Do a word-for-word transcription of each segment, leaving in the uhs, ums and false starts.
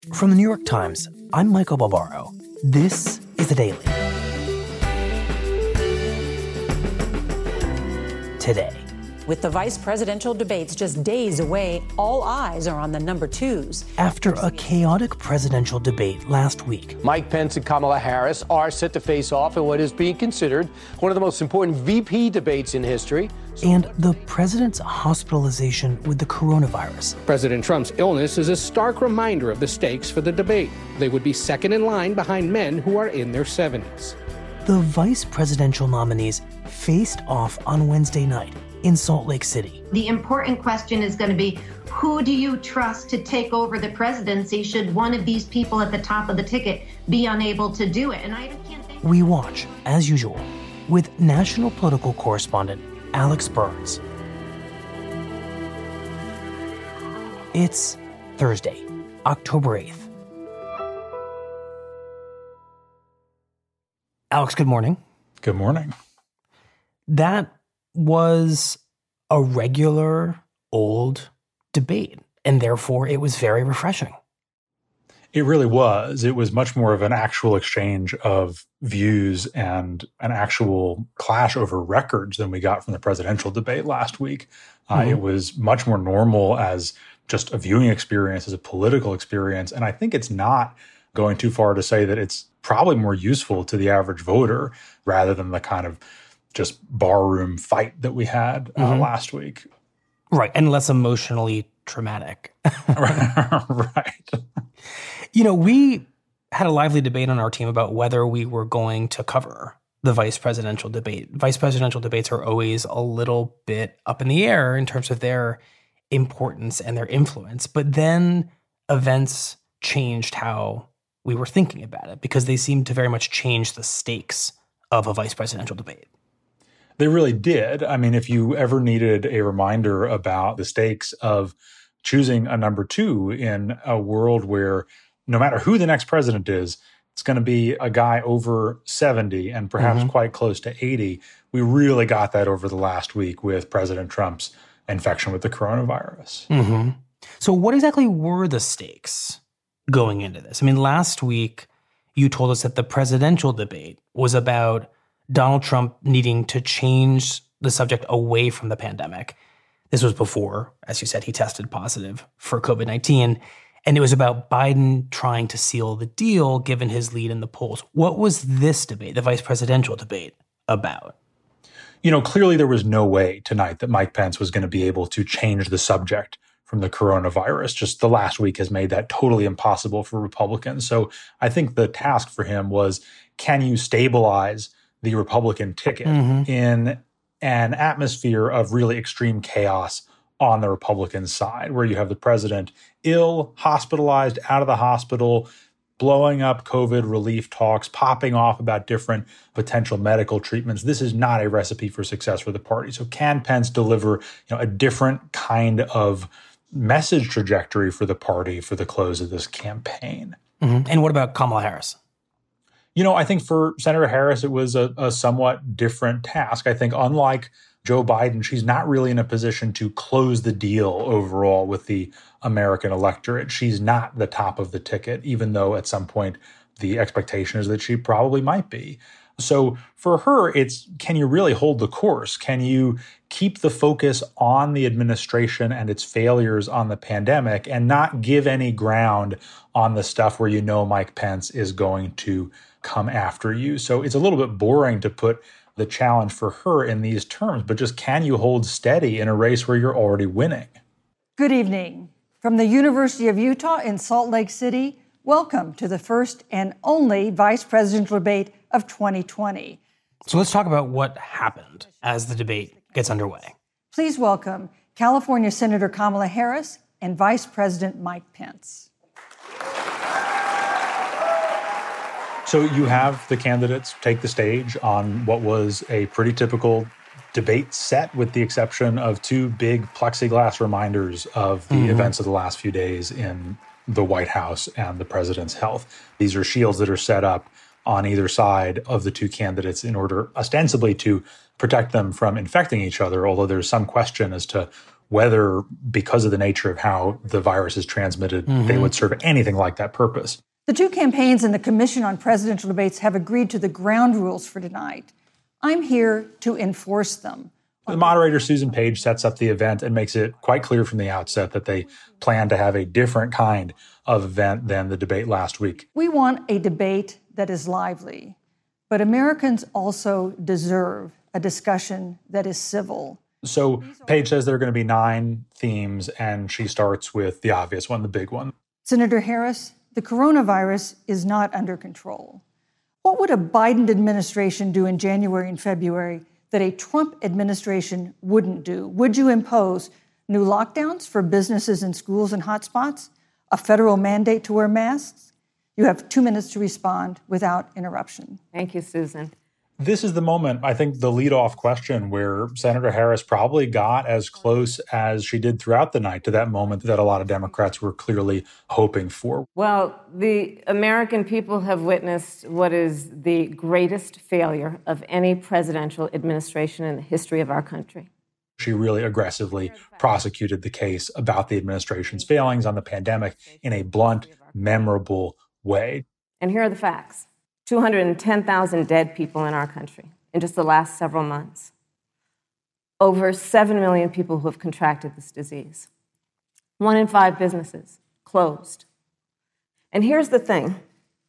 From the New York Times, I'm Michael Barbaro. This is The Daily. Today. With the vice presidential debates just days away, all eyes are on the number twos. After a chaotic presidential debate last week, Mike Pence and Kamala Harris are set to face off in what is being considered one of the most important V P debates in history. And the president's hospitalization with the coronavirus. President Trump's illness is a stark reminder of the stakes for the debate. They would be second in line behind men who are in their seventies. The vice presidential nominees faced off on Wednesday night in Salt Lake City. The important question is going to be, who do you trust to take over the presidency should one of these people at the top of the ticket be unable to do it? And I can't think- We watch, as usual, with national political correspondent Alex Burns. It's Thursday, October eighth. Alex, good morning. Good morning. That was a regular old debate, and therefore it was very refreshing. It really was. It was much more of an actual exchange of views and an actual clash over records than we got from the presidential debate last week. Mm-hmm. Uh, it was much more normal as just a viewing experience, as a political experience. And I think it's not going too far to say that it's probably more useful to the average voter rather than the kind of just barroom fight that we had uh, mm-hmm. last week. Right, and less emotionally traumatic. Right. You know, we had a lively debate on our team about whether we were going to cover the vice presidential debate. Vice presidential debates are always a little bit up in the air in terms of their importance and their influence. But then events changed how we were thinking about it because they seemed to very much change the stakes of a vice presidential debate. They really did. I mean, if you ever needed a reminder about the stakes of choosing a number two in a world where no matter who the next president is, it's going to be a guy over seventy and perhaps mm-hmm. quite close to eighty. We really got that over the last week with President Trump's infection with the coronavirus. Mm-hmm. So what exactly were the stakes going into this? I mean, last week you told us that the presidential debate was about Donald Trump needing to change the subject away from the pandemic. This was before, as you said, he tested positive for covid nineteen. And it was about Biden trying to seal the deal given his lead in the polls. What was this debate, the vice presidential debate, about? You know, clearly there was no way tonight that Mike Pence was going to be able to change the subject from the coronavirus. Just the last week has made that totally impossible for Republicans. So I think the task for him was, can you stabilize the Republican ticket mm-hmm. in an atmosphere of really extreme chaos on the Republican side, where you have the president ill, hospitalized, out of the hospital, blowing up COVID relief talks, popping off about different potential medical treatments. This is not a recipe for success for the party. So can Pence deliver, you know, a different kind of message trajectory for the party for the close of this campaign? Mm-hmm. And what about Kamala Harris? You know, I think for Senator Harris, it was a, a somewhat different task. I think unlike Joe Biden, she's not really in a position to close the deal overall with the American electorate. She's not the top of the ticket, even though at some point the expectation is that she probably might be. So for her, it's, can you really hold the course? Can you keep the focus on the administration and its failures on the pandemic and not give any ground on the stuff where you know Mike Pence is going to come after you? So it's a little bit boring to put the challenge for her in these terms, but just can you hold steady in a race where you're already winning? Good evening. From the University of Utah in Salt Lake City, welcome to the first and only vice presidential debate of twenty twenty. So let's talk about what happened as the debate gets underway. Please welcome California Senator Kamala Harris and Vice President Mike Pence. So you have the candidates take the stage on what was a pretty typical debate set, with the exception of two big plexiglass reminders of the mm-hmm. events of the last few days in the White House and the president's health. These are shields that are set up on either side of the two candidates in order ostensibly to protect them from infecting each other, although there's some question as to whether, because of the nature of how the virus is transmitted, mm-hmm. they would serve anything like that purpose. The two campaigns and the Commission on Presidential Debates have agreed to the ground rules for tonight. I'm here to enforce them. The moderator, Susan Page, sets up the event and makes it quite clear from the outset that they plan to have a different kind of event than the debate last week. We want a debate that is lively, but Americans also deserve a discussion that is civil. So Page says there are going to be nine themes, and she starts with the obvious one, the big one. Senator Harris, the coronavirus is not under control. What would a Biden administration do in January and February that a Trump administration wouldn't do? Would you impose new lockdowns for businesses and schools and hotspots? A federal mandate to wear masks? You have two minutes to respond without interruption. Thank you, Susan. This is the moment, I think, the leadoff question where Senator Harris probably got as close as she did throughout the night to that moment that a lot of Democrats were clearly hoping for. Well, the American people have witnessed what is the greatest failure of any presidential administration in the history of our country. She really aggressively prosecuted the case about the administration's failings on the pandemic in a blunt, memorable way. And here are the facts. two hundred ten thousand dead people in our country in just the last several months. Over seven million people who have contracted this disease. One in five businesses closed. And here's the thing.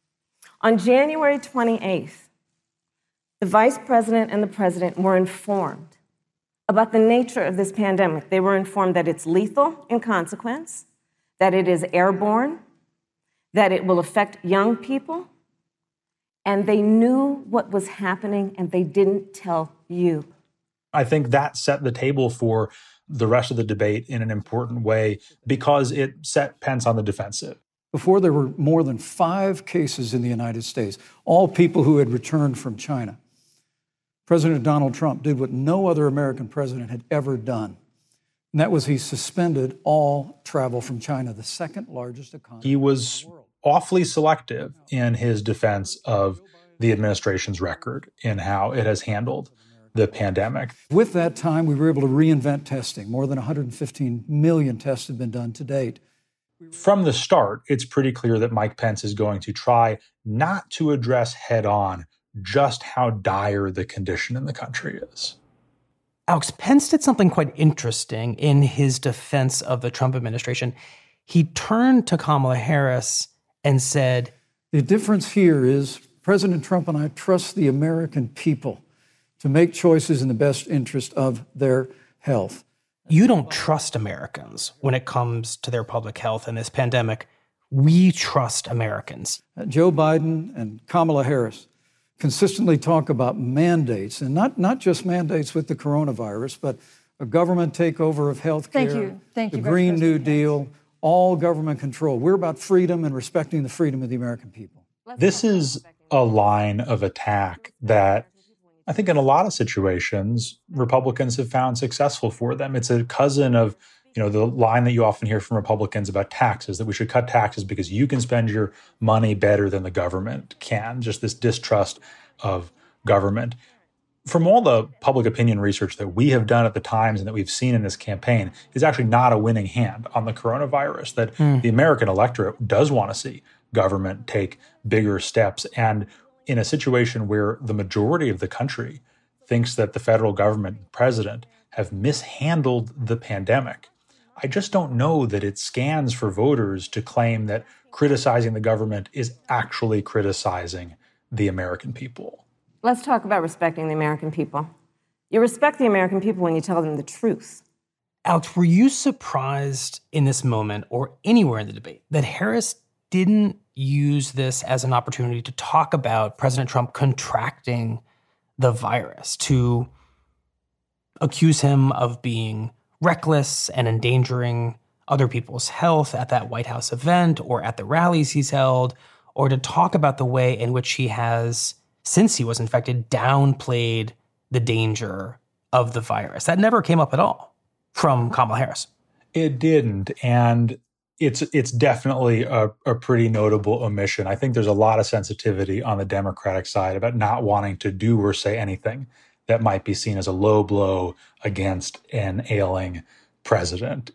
On January twenty-eighth, the vice president and the president were informed about the nature of this pandemic. They were informed that it's lethal in consequence, that it is airborne, that it will affect young people, and they knew what was happening, and they didn't tell you. I think that set the table for the rest of the debate in an important way because it set Pence on the defensive. Before, there were more than five cases in the United States, all people who had returned from China. President Donald Trump did what no other American president had ever done, and that was he suspended all travel from China, the second largest economy. He was awfully selective in his defense of the administration's record in how it has handled the pandemic. With that time, we were able to reinvent testing. More than one hundred fifteen million tests have been done to date. From the start, it's pretty clear that Mike Pence is going to try not to address head on just how dire the condition in the country is. Alex, Pence did something quite interesting in his defense of the Trump administration. He turned to Kamala Harris and said, the difference here is President Trump and I trust the American people to make choices in the best interest of their health. You don't trust Americans when it comes to their public health in this pandemic. We trust Americans. Uh, Joe Biden and Kamala Harris consistently talk about mandates, and not, not just mandates with the coronavirus, but a government takeover of health care, Thank you. Thank the you, Green Vice New President Deal, all government control. We're about freedom and respecting the freedom of the American people. This is a line of attack that I think in a lot of situations, Republicans have found successful for them. It's a cousin of, you know, the line that you often hear from Republicans about taxes, that we should cut taxes because you can spend your money better than the government can. Just this distrust of government. From all the public opinion research that we have done at the Times and that we've seen in this campaign, is actually not a winning hand on the coronavirus, that mm. the American electorate does want to see government take bigger steps. And in a situation where the majority of the country thinks that the federal government and president have mishandled the pandemic, I just don't know that it scans for voters to claim that criticizing the government is actually criticizing the American people. Let's talk about respecting the American people. You respect the American people when you tell them the truth. Alex, were you surprised in this moment or anywhere in the debate that Harris didn't use this as an opportunity to talk about President Trump contracting the virus, to accuse him of being reckless and endangering other people's health at that White House event or at the rallies he's held, or to talk about the way in which he has, since he was infected, downplayed the danger of the virus? That never came up at all from Kamala Harris. It didn't, and it's it's definitely a, a pretty notable omission. I think there's a lot of sensitivity on the Democratic side about not wanting to do or say anything that might be seen as a low blow against an ailing president.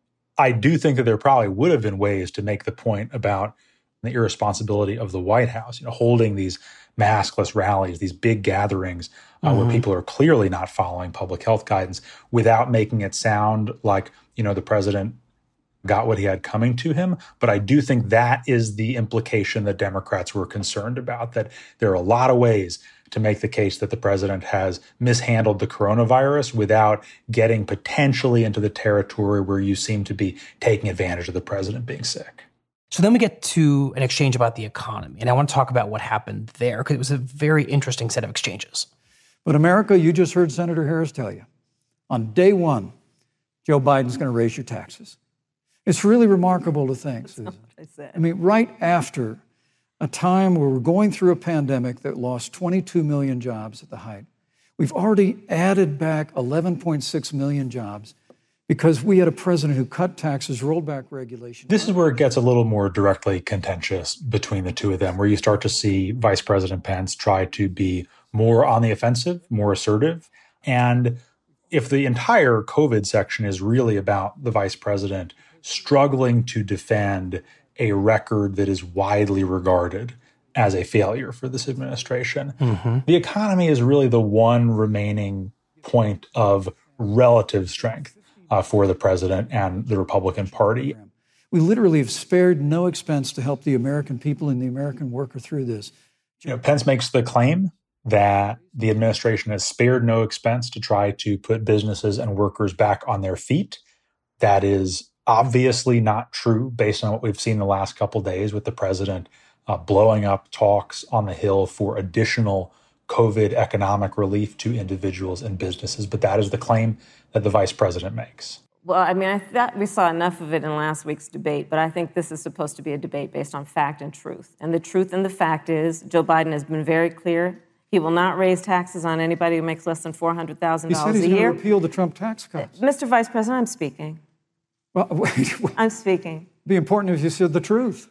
I do think that there probably would have been ways to make the point about the irresponsibility of the White House, you know, holding these maskless rallies, these big gatherings uh, mm-hmm. where people are clearly not following public health guidance without making it sound like, you know, the president got what he had coming to him. But I do think that is the implication that Democrats were concerned about, that there are a lot of ways to make the case that the president has mishandled the coronavirus without getting potentially into the territory where you seem to be taking advantage of the president being sick. So then we get to an exchange about the economy. And I want to talk about what happened there, because it was a very interesting set of exchanges. But America, you just heard Senator Harris tell you, on day one, Joe Biden's going to raise your taxes. It's really remarkable to think, Susan. I, said. I mean, right after a time where we're going through a pandemic that lost twenty-two million jobs at the height, we've already added back eleven point six million jobs because we had a president who cut taxes, rolled back regulation. This is where it gets a little more directly contentious between the two of them, where you start to see Vice President Pence try to be more on the offensive, more assertive. And if the entire COVID section is really about the vice president struggling to defend a record that is widely regarded as a failure for this administration, mm-hmm. the economy is really the one remaining point of relative strength uh, for the president and the Republican Party. We literally have spared no expense to help the American people and the American worker through this. You know, Pence makes the claim that the administration has spared no expense to try to put businesses and workers back on their feet. That is obviously not true based on what we've seen the last couple of days with the president uh, blowing up talks on the Hill for additional COVID economic relief to individuals and businesses. But that is the claim that the vice president makes. Well, I mean, I thought we saw enough of it in last week's debate, but I think this is supposed to be a debate based on fact and truth. And the truth and the fact is Joe Biden has been very clear. He will not raise taxes on anybody who makes less than four hundred thousand dollars a year. He said he's going to repeal the Trump tax cuts. Mister Vice President, I'm speaking. Well, wait, wait. I'm speaking. It'd be important if you said the truth.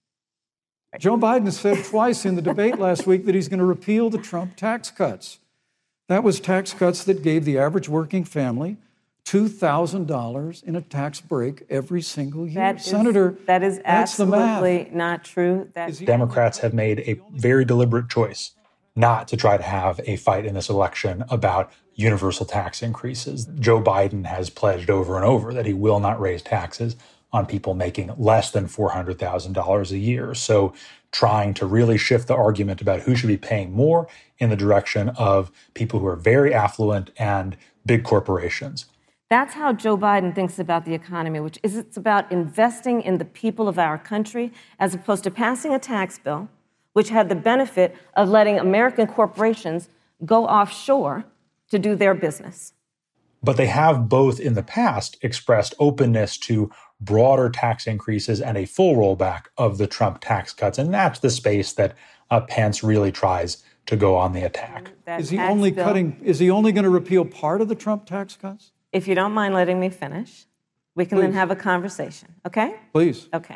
Joe Biden said twice in the debate last week that he's going to repeal the Trump tax cuts. That was tax cuts that gave the average working family two thousand dollars in a tax break every single year. That is, Senator, that is that's absolutely not true. That Democrats have made a very deliberate choice not to try to have a fight in this election about universal tax increases. Joe Biden has pledged over and over that he will not raise taxes on people making less than four hundred thousand dollars a year. So trying to really shift the argument about who should be paying more in the direction of people who are very affluent and big corporations. That's how Joe Biden thinks about the economy, which is it's about investing in the people of our country as opposed to passing a tax bill, which had the benefit of letting American corporations go offshore to do their business. But they have both in the past expressed openness to broader tax increases and a full rollback of the Trump tax cuts. And that's the space that uh, Pence really tries to go on the attack. That is he only bill, cutting, is he only going to repeal part of the Trump tax cuts? If you don't mind letting me finish, we can Please. then have a conversation, okay? Please. Okay.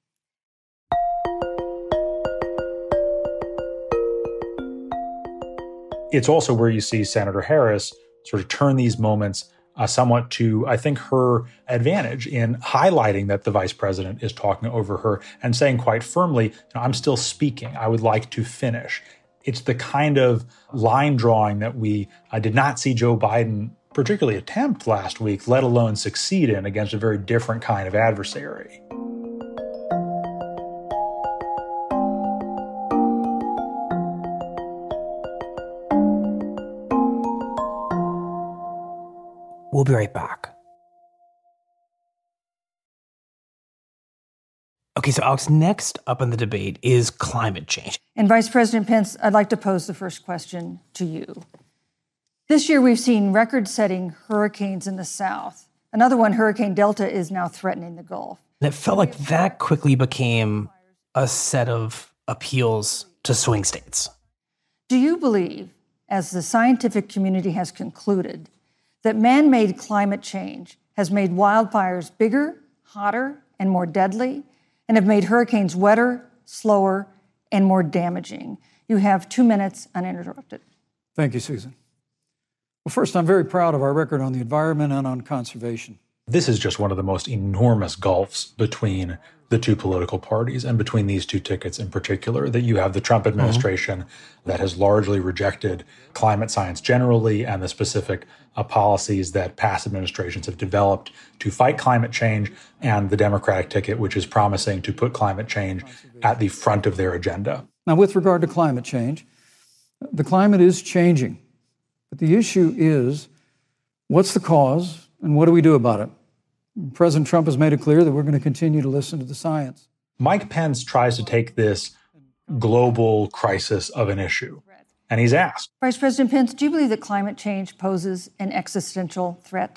It's also where you see Senator Harris sort of turn these moments uh, somewhat to, I think, her advantage in highlighting that the vice president is talking over her and saying quite firmly, I'm still speaking. I would like to finish. It's the kind of line drawing that we uh, did not see Joe Biden particularly attempt last week, let alone succeed in against a very different kind of adversary. We'll be right back. Okay, so Alex, next up in the debate is climate change. And Vice President Pence, I'd like to pose the first question to you. This year, we've seen record-setting hurricanes in the South. Another one, Hurricane Delta, is now threatening the Gulf. And it felt like that quickly became a set of appeals to swing states. Do you believe, as the scientific community has concluded, that man-made climate change has made wildfires bigger, hotter, and more deadly, and have made hurricanes wetter, slower, and more damaging? You have two minutes uninterrupted. Thank you, Susan. Well, first, I'm very proud of our record on the environment and on conservation. This is just one of the most enormous gulfs between the two political parties and between these two tickets in particular, that you have the Trump administration mm-hmm. that has largely rejected climate science generally and the specific uh, policies that past administrations have developed to fight climate change, and the Democratic ticket, which is promising to put climate change at the front of their agenda. Now, with regard to climate change, the climate is changing. But the issue is, what's the cause and what do we do about it? President Trump has made it clear that we're going to continue to listen to the science. Mike Pence tries to take this global crisis of an issue, and he's asked. Vice President Pence, do you believe that climate change poses an existential threat?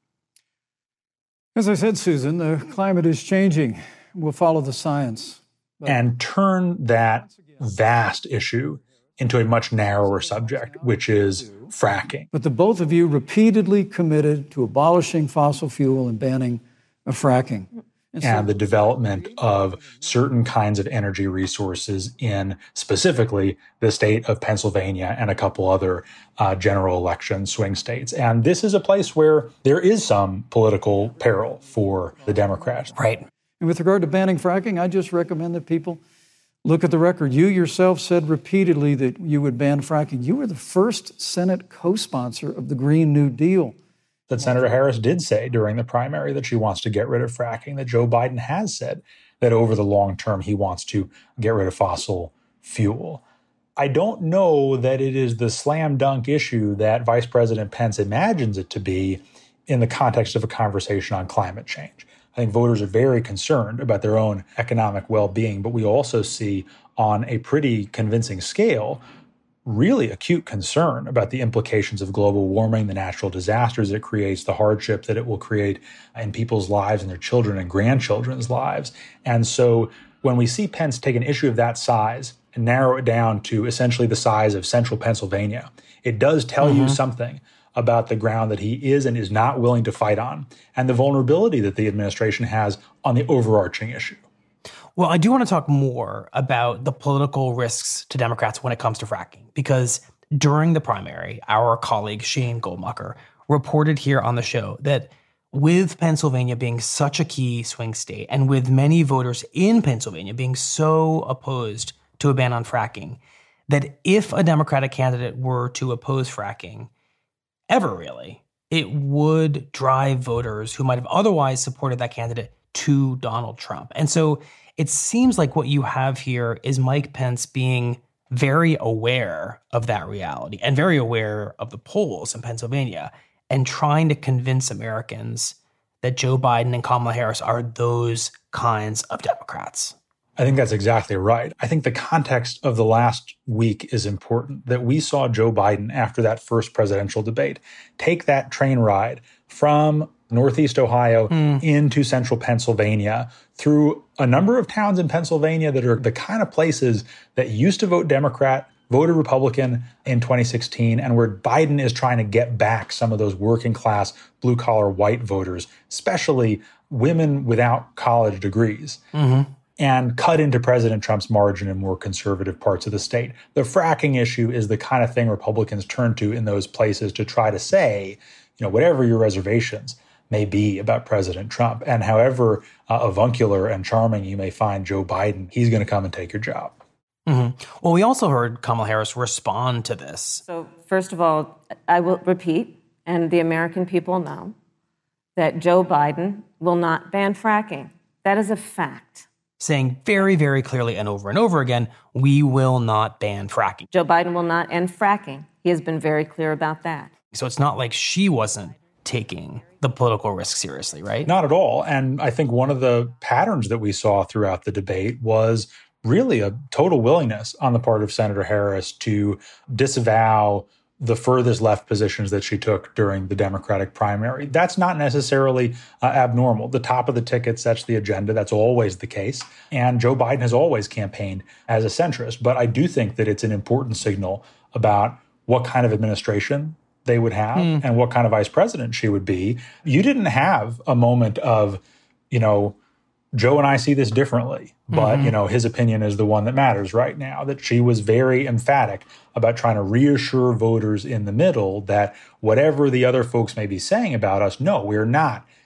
As I said, Susan, the climate is changing. We'll follow the science. But and turn that vast issue into a much narrower subject, which is fracking. But the both of you repeatedly committed to abolishing fossil fuel and banning fracking. And, so, and the development of certain kinds of energy resources in specifically the state of Pennsylvania and a couple other uh, general election swing states. And this is a place where there is some political peril for the Democrats. Right. And with regard to banning fracking, I just recommend that people look at the record. You yourself said repeatedly that you would ban fracking. You were the first Senate co-sponsor of the Green New Deal. That Senator Harris did say during the primary that she wants to get rid of fracking, that Joe Biden has said that over the long term he wants to get rid of fossil fuel. I don't know that it is the slam dunk issue that Vice President Pence imagines it to be in the context of a conversation on climate change. I think voters are very concerned about their own economic well-being, but we also see on a pretty convincing scale really acute concern about the implications of global warming, the natural disasters it creates, the hardship that it will create in people's lives and their children and grandchildren's lives. And so when we see Pence take an issue of that size and narrow it down to essentially the size of central Pennsylvania, it does tell mm-hmm. you something about the ground that he is and is not willing to fight on, and the vulnerability that the administration has on the overarching issue. Well, I do want to talk more about the political risks to Democrats when it comes to fracking, because during the primary, our colleague Shane Goldmacher reported here on the show that with Pennsylvania being such a key swing state, and with many voters in Pennsylvania being so opposed to a ban on fracking, that if a Democratic candidate were to oppose fracking, ever really, it would drive voters who might have otherwise supported that candidate to Donald Trump. And so it seems like what you have here is Mike Pence being very aware of that reality and very aware of the polls in Pennsylvania and trying to convince Americans that Joe Biden and Kamala Harris are those kinds of Democrats. I think that's exactly right. I think the context of the last week is important, that we saw Joe Biden after that first presidential debate take that train ride from Northeast Ohio mm. into central Pennsylvania through a number of towns in Pennsylvania that are the kind of places that used to vote Democrat, voted Republican in twenty sixteen, and where Biden is trying to get back some of those working class, blue collar white voters, especially women without college degrees. Mm-hmm. And cut into President Trump's margin in more conservative parts of the state. The fracking issue is the kind of thing Republicans turn to in those places to try to say, you know, whatever your reservations may be about President Trump, and however uh, avuncular and charming you may find Joe Biden, he's going to come and take your job. Mm-hmm. Well, we also heard Kamala Harris respond to this. So first of all, I will repeat, and the American people know, that Joe Biden will not ban fracking. That is a fact. Saying very, very clearly and over and over again, we will not ban fracking. Joe Biden will not end fracking. He has been very clear about that. So it's not like she wasn't taking the political risk seriously, right? Not at all. And I think one of the patterns that we saw throughout the debate was really a total willingness on the part of Senator Harris to disavow the furthest left positions that she took during the Democratic primary. That's not necessarily uh, abnormal. The top of the ticket sets the agenda. That's always the case. And Joe Biden has always campaigned as a centrist. But I do think that it's an important signal about what kind of administration they would have mm. and what kind of vice president she would be. You didn't have a moment of, you know, Joe and I see this differently, but, mm-hmm. you know, his opinion is the one that matters right now, that she was very emphatic about trying to reassure voters in the middle that whatever the other folks may be saying about us, no, we're not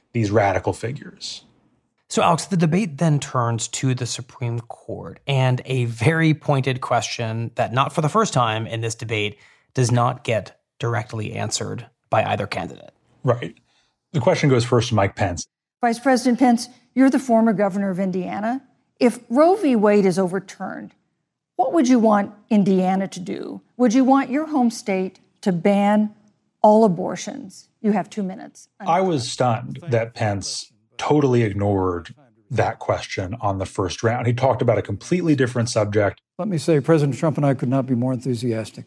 these radical figures. So, Alex, the debate then turns to the Supreme Court, and a very pointed question that, not for the first time in this debate, does not get directly answered by either candidate. Right. The question goes first to Mike Pence. Vice President Pence, you're the former governor of Indiana. If Roe v. Wade is overturned, what would you want Indiana to do? Would you want your home state to ban all abortions? You have two minutes. I was stunned that Pence totally ignored that question on the first round. He talked about a completely different subject. Let me say, President Trump and I could not be more enthusiastic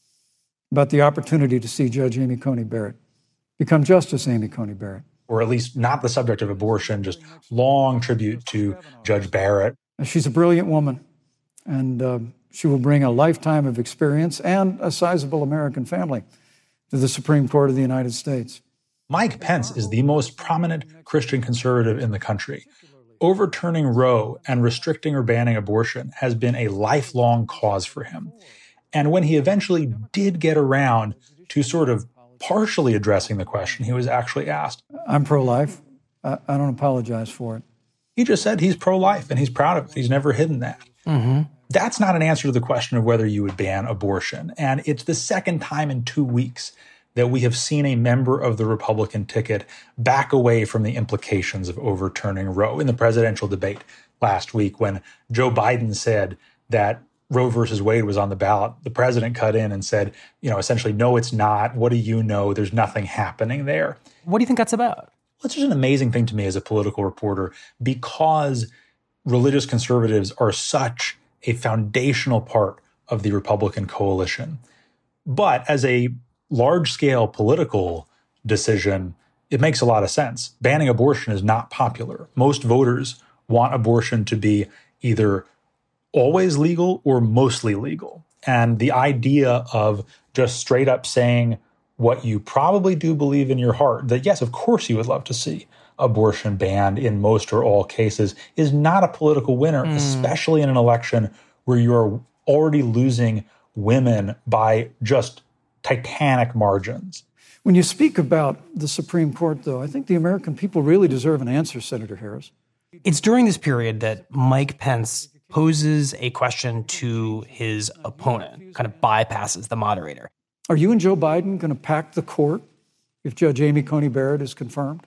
about the opportunity to see Judge Amy Coney Barrett become Justice Amy Coney Barrett. Or at least not the subject of abortion, just long tribute to Judge Barrett. She's a brilliant woman, and uh, she will bring a lifetime of experience and a sizable American family to the Supreme Court of the United States. Mike Pence is the most prominent Christian conservative in the country. Overturning Roe and restricting or banning abortion has been a lifelong cause for him. And when he eventually did get around to sort of partially addressing the question, he was actually asked, I'm pro-life. I, I don't apologize for it. He just said he's pro-life and he's proud of it. He's never hidden that. Mm-hmm. That's not an answer to the question of whether you would ban abortion. And it's the second time in two weeks that we have seen a member of the Republican ticket back away from the implications of overturning Roe. In the presidential debate last week, when Joe Biden said that Roe versus Wade was on the ballot, the president cut in and said, you know, essentially, no, it's not. What do you know? There's nothing happening there. What do you think that's about? Well, it's just an amazing thing to me as a political reporter, because religious conservatives are such a foundational part of the Republican coalition. But as a large-scale political decision, it makes a lot of sense. Banning abortion is not popular. Most voters want abortion to be either always legal or mostly legal. And the idea of just straight up saying what you probably do believe in your heart, that yes, of course you would love to see abortion banned in most or all cases, is not a political winner, mm. especially in an election where you're already losing women by just titanic margins. When you speak about the Supreme Court, though, I think the American people really deserve an answer, Senator Harris. It's during this period that Mike Pence poses a question to his opponent, kind of bypasses the moderator. Are you and Joe Biden going to pack the court if Judge Amy Coney Barrett is confirmed?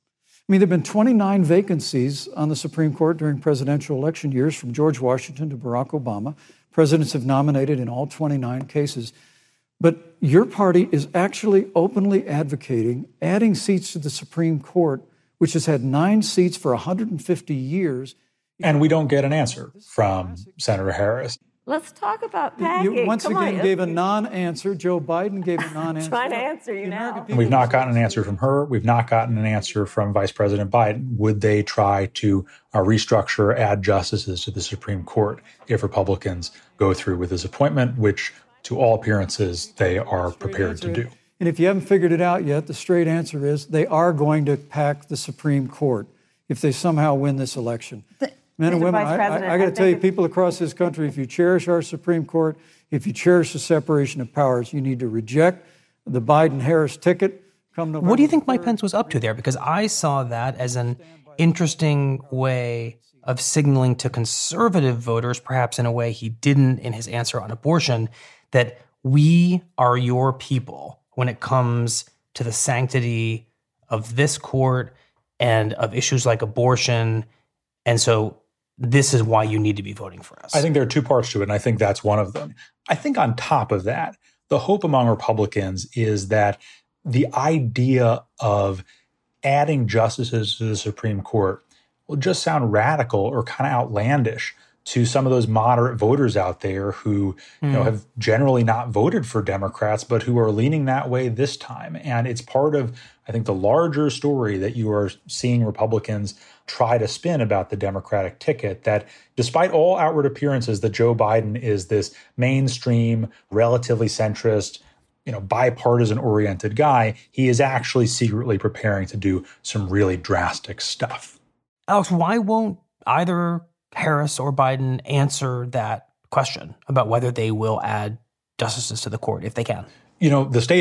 I mean, there have been twenty-nine vacancies on the Supreme Court during presidential election years, from George Washington to Barack Obama. Presidents have nominated in all twenty-nine cases. But your party is actually openly advocating adding seats to the Supreme Court, which has had nine seats for one hundred fifty years. And we don't get an answer from Senator Harris. Let's talk about packing. You once Come again on. gave a non-answer. Joe Biden gave a non-answer. Trying to answer you now. We've not gotten an answer from her. We've not gotten an answer from Vice President Biden. Would they try to uh, restructure, add justices to the Supreme Court if Republicans go through with this appointment, which to all appearances they are prepared to do? And if you haven't figured it out yet, the straight answer is they are going to pack the Supreme Court if they somehow win this election. The- Men and women, I, I, I got to tell you, people across this country, if you cherish our Supreme Court, if you cherish the separation of powers, you need to reject the Biden-Harris ticket. Come November what do you think third. Mike Pence was up to there? Because I saw that as an interesting way of signaling to conservative voters, perhaps in a way he didn't in his answer on abortion, that we are your people when it comes to the sanctity of this court and of issues like abortion. And so this is why you need to be voting for us. I think there are two parts to it, and I think that's one of them. I think on top of that, the hope among Republicans is that the idea of adding justices to the Supreme Court will just sound radical or kind of outlandish to some of those moderate voters out there who mm. you know, have generally not voted for Democrats, but who are leaning that way this time. And it's part of, I think, the larger story that you are seeing Republicans try to spin about the Democratic ticket, that despite all outward appearances that Joe Biden is this mainstream, relatively centrist, you know, bipartisan-oriented guy, he is actually secretly preparing to do some really drastic stuff. Alex, why won't either Harris or Biden answer that question about whether they will add justices to the court if they can? You know, the stated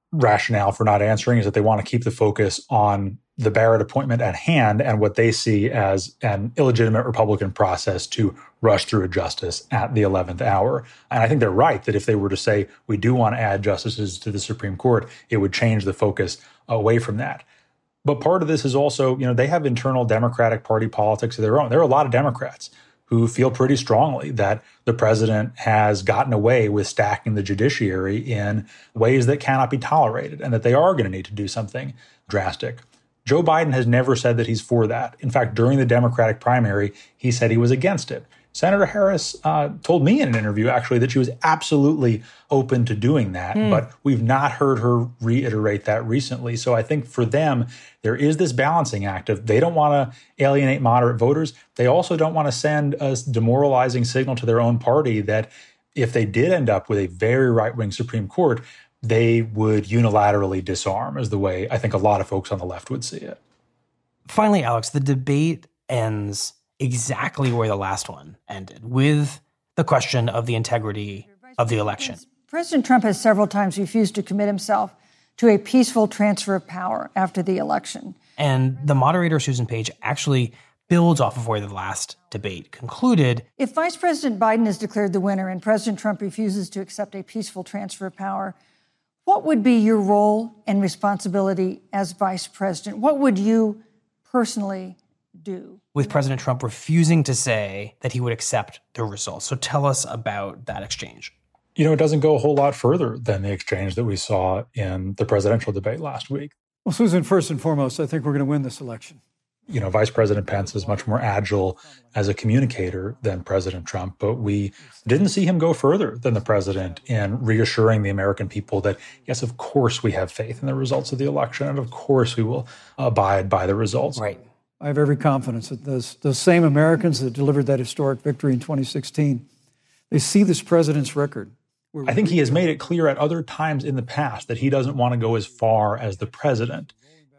rationale for not answering is that they want to keep the focus on the Barrett appointment at hand and what they see as an illegitimate Republican process to rush through a justice at the eleventh hour. And I think they're right that if they were to say, we do want to add justices to the Supreme Court, it would change the focus away from that. But part of this is also, you know, they have internal Democratic Party politics of their own. There are a lot of Democrats who feel pretty strongly that the president has gotten away with stacking the judiciary in ways that cannot be tolerated and that they are going to need to do something drastic. Joe Biden has never said that he's for that. In fact, during the Democratic primary, he said he was against it. Senator Harris uh, told me in an interview, actually, that she was absolutely open to doing that, mm. but we've not heard her reiterate that recently. So I think for them, there is this balancing act of they don't want to alienate moderate voters. They also don't want to send a demoralizing signal to their own party that if they did end up with a very right-wing Supreme Court, they would unilaterally disarm, is the way I think a lot of folks on the left would see it. Finally, Alex, the debate ends exactly where the last one ended, with the question of the integrity of the election. President Trump has several times refused to commit himself to a peaceful transfer of power after the election. And the moderator, Susan Page, actually builds off of where the last debate concluded. If Vice President Biden is declared the winner and President Trump refuses to accept a peaceful transfer of power, what would be your role and responsibility as vice president? What would you personally do? With President Trump refusing to say that he would accept the results. So tell us about that exchange. You know, it doesn't go a whole lot further than the exchange that we saw in the presidential debate last week. Well, Susan, first and foremost, I think we're going to win this election. You know, Vice President Pence is much more agile as a communicator than President Trump, but we didn't see him go further than the president in reassuring the American people that, yes, of course we have faith in the results of the election, and of course we will abide by the results. Right. I have every confidence that those, those same Americans that delivered that historic victory in twenty sixteen, they see this president's record. I think he has made it clear at other times in the past that he doesn't want to go as far as the president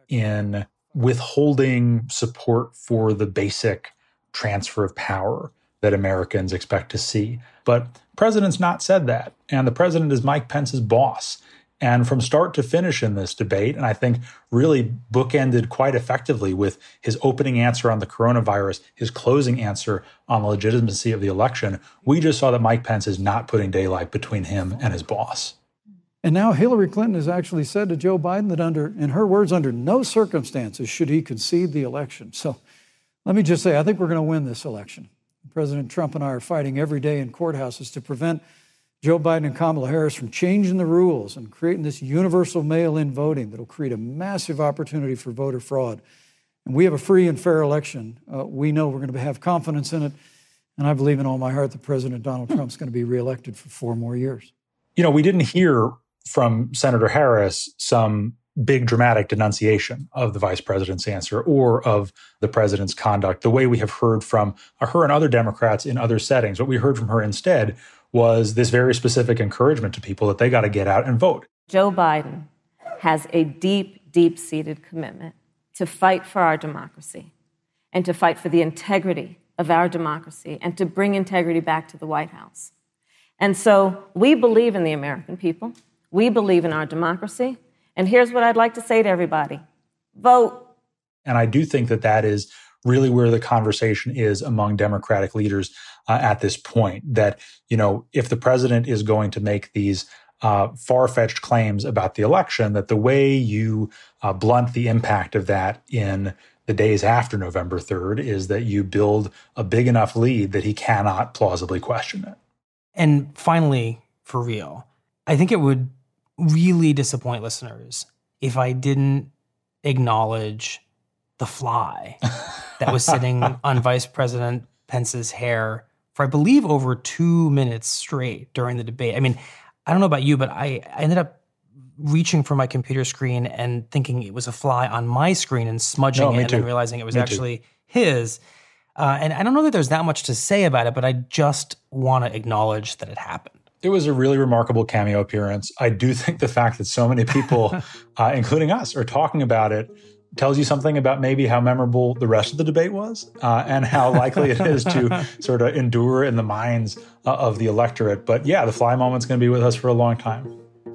in withholding support for the basic transfer of power that Americans expect to see. But the president's not said that. And the president is Mike Pence's boss. And from start to finish in this debate, and I think really bookended quite effectively with his opening answer on the coronavirus, his closing answer on the legitimacy of the election, we just saw that Mike Pence is not putting daylight between him and his boss. And now Hillary Clinton has actually said to Joe Biden that under, in her words, under no circumstances should he concede the election. So let me just say, I think we're going to win this election. President Trump and I are fighting every day in courthouses to prevent Joe Biden and Kamala Harris from changing the rules and creating this universal mail-in voting that will create a massive opportunity for voter fraud. And we have a free and fair election. Uh, we know we're going to have confidence in it. And I believe in all my heart that President Donald Trump's going to be reelected for four more years. You know, we didn't hear from Senator Harris some big dramatic denunciation of the vice president's answer or of the president's conduct, the way we have heard from her and other Democrats in other settings. What we heard from her instead was this very specific encouragement to people that they got to get out and vote. Joe Biden has a deep, deep-seated commitment to fight for our democracy and to fight for the integrity of our democracy and to bring integrity back to the White House. And so we believe in the American people. We believe in our democracy. And here's what I'd like to say to everybody. Vote. And I do think that that is really where the conversation is among Democratic leaders uh, at this point, that, you know, if the president is going to make these uh, far-fetched claims about the election, that the way you uh, blunt the impact of that in the days after November third is that you build a big enough lead that he cannot plausibly question it. And finally, for real, I think it would really disappoint listeners if I didn't acknowledge the fly that was sitting on Vice President Pence's hair for, I believe, over two minutes straight during the debate. I mean, I don't know about you, but I, I ended up reaching for my computer screen and thinking it was a fly on my screen and smudging no, it and too. then realizing it was me actually too. his. Uh, and I don't know that there's that much to say about it, but I just want to acknowledge that it happened. It was a really remarkable cameo appearance. I do think the fact that so many people, uh, including us, are talking about it tells you something about maybe how memorable the rest of the debate was uh, and how likely it is to sort of endure in the minds uh, of the electorate. But yeah, the fly moment's going to be with us for a long time.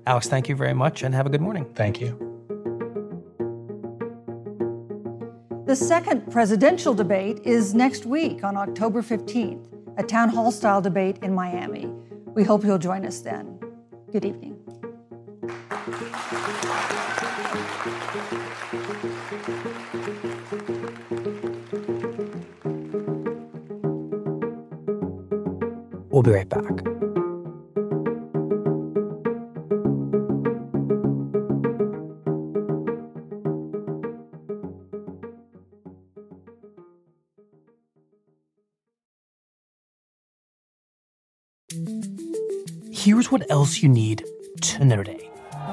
Alex, thank you very much and have a good morning. Thank you. The second presidential debate is next week on October fifteenth, a town hall-style debate in Miami. We hope you'll join us then. Good evening. We'll be right back. Here's what else you need to know today.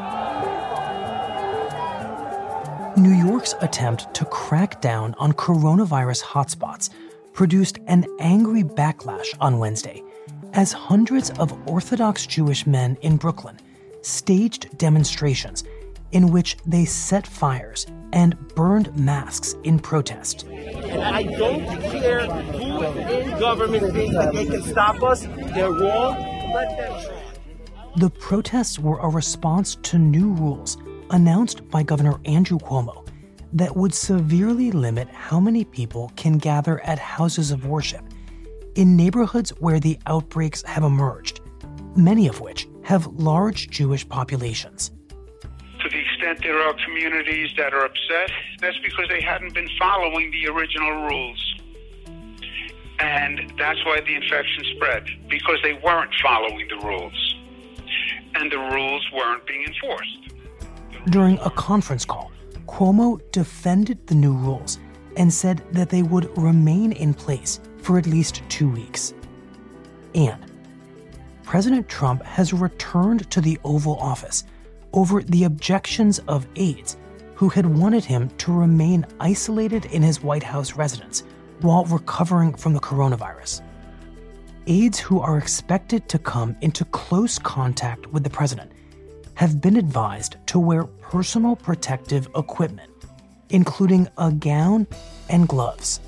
New York's attempt to crack down on coronavirus hotspots produced an angry backlash on Wednesday as hundreds of Orthodox Jewish men in Brooklyn staged demonstrations in which they set fires and burned masks in protest. And I don't care who in government thinks that they can stop us. They're wrong. Let them try. The protests were a response to new rules announced by Governor Andrew Cuomo that would severely limit how many people can gather at houses of worship in neighborhoods where the outbreaks have emerged, many of which have large Jewish populations. To the extent there are communities that are upset, that's because they hadn't been following the original rules. And that's why the infection spread, because they weren't following the rules. And the rules weren't being enforced. During a conference call, Cuomo defended the new rules and said that they would remain in place for at least two weeks. And President Trump has returned to the Oval Office over the objections of aides who had wanted him to remain isolated in his White House residence while recovering from the coronavirus. Aides who are expected to come into close contact with the president have been advised to wear personal protective equipment, including a gown and gloves.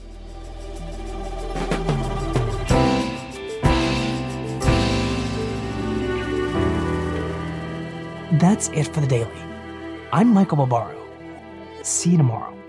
That's it for the Daily. I'm Michael Barbaro. See you tomorrow.